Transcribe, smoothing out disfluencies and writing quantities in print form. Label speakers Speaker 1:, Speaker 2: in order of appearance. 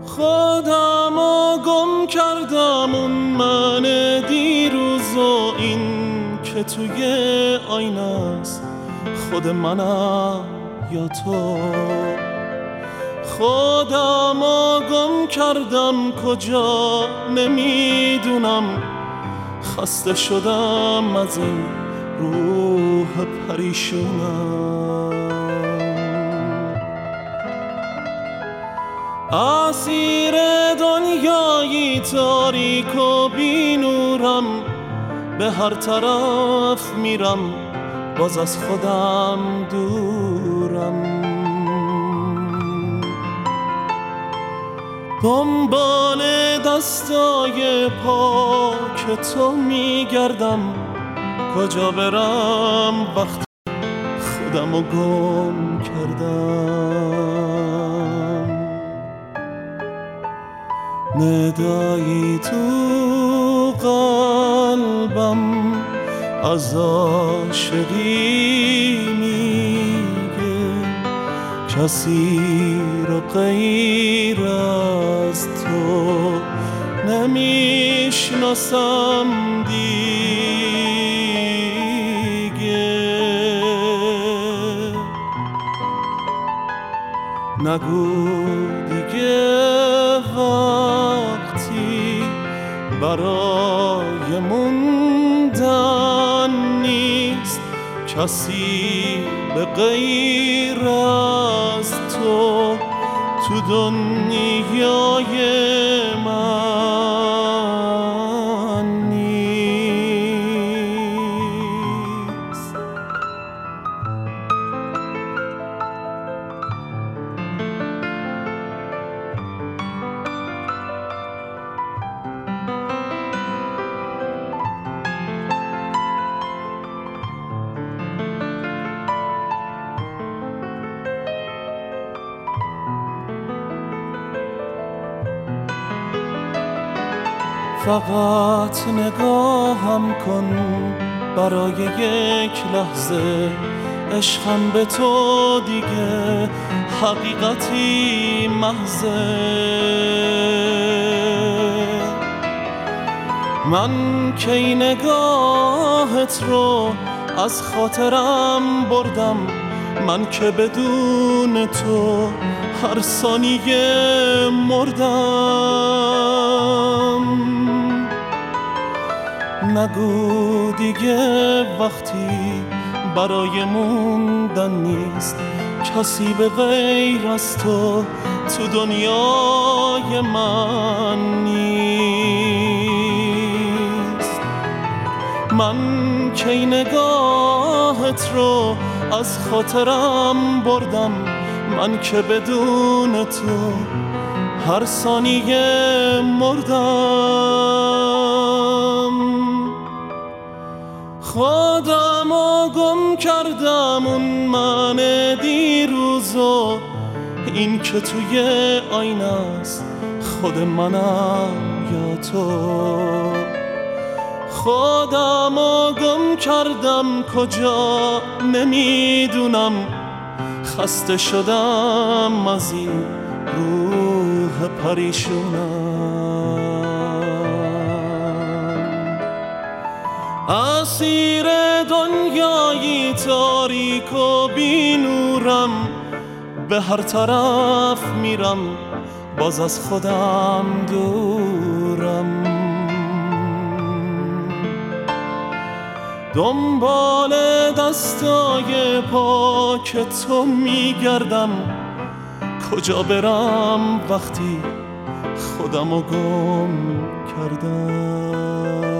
Speaker 1: خودمو گم کردم، اون من دیروز و این که توی آینه است، خود منم یا تو. خودمو گم کردم کجا نمیدونم، خسته شدم از این روح پریشونم. اسیر دنیایی تاریک و بی نورم، به هر طرف میرم باز از خودم دورم. دنبال دستای پاک تو میگردم، کجا برم وقتی خودمو گم کردم. ندایی تو قلبم از عاشقی میگه، کسی رو غیر از تو نمیشناسم دیگه. نگو دیگه وقتی برای موندن نیست، کسی به غیر از تو تو دنیای من نیست. فقط نگاهم کن برای یک لحظه، عشقم به تو دیگه حقیقتی محضه. من کی نگاهت رو از خاطرم بردم، من که بدون تو هر ثانیه مردم. نگو دیگه وقتی برای موندن نیست، کسی به غیر از تو تو دنیای من نیست. من کی نگاهت رو از خاطرم بردم، من که بدون تو هر ثانیه مردم. خودمو گم کردم، اون من دیروز و این که توی آینه است، خود منم یا تو. خودمو گم کردم کجا نمیدونم، خسته شدم از این روح پریشونم. اسیر دنیایی تاریک و بی نورم، به هر طرف میرم باز از خودم دورم. دنبال دستای پاک تو میگردم، کجا برم وقتی خودمو گم کردم.